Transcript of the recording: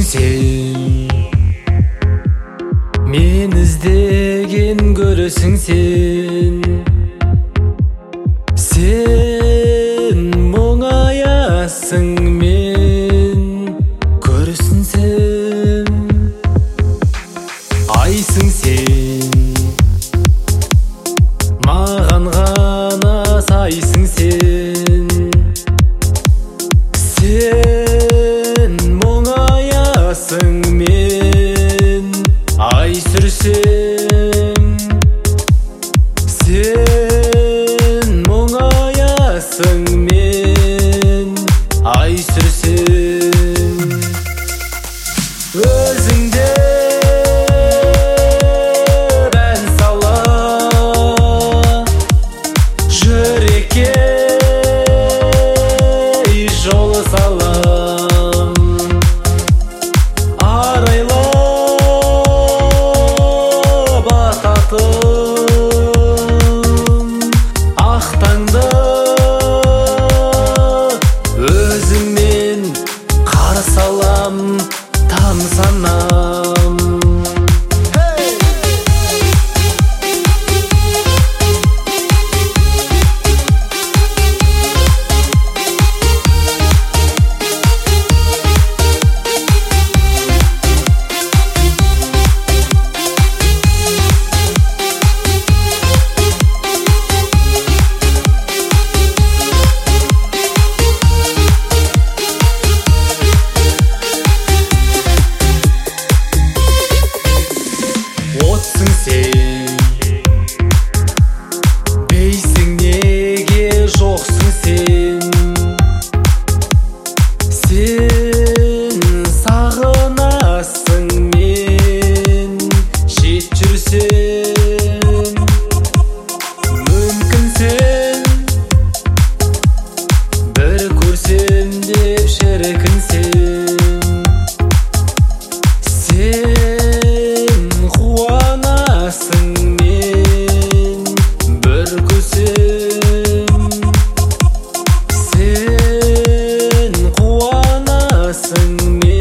сен, мен іздеген көресің сен. Сен мұңаясың, мен көресің сен. Айсың сен, маған ғана сайсың сен. Сен мұңаясың, мен ай сүрсем. Сен мұңаясың, мен ай сүрсем. Өзіңде бән сала, жүрекке жол салам. Арайлап ататын ақ таңды өзіңмен қарсы алам, тамсанам. Отсың сен, дейсің неге жоқсың сен. Сен сағынасың, мен шет жүрсем. Мүмкін сен бір көрсем деп шіркін сен. Сен қуанасың, мен бір көсем. Сен қуанасың, мен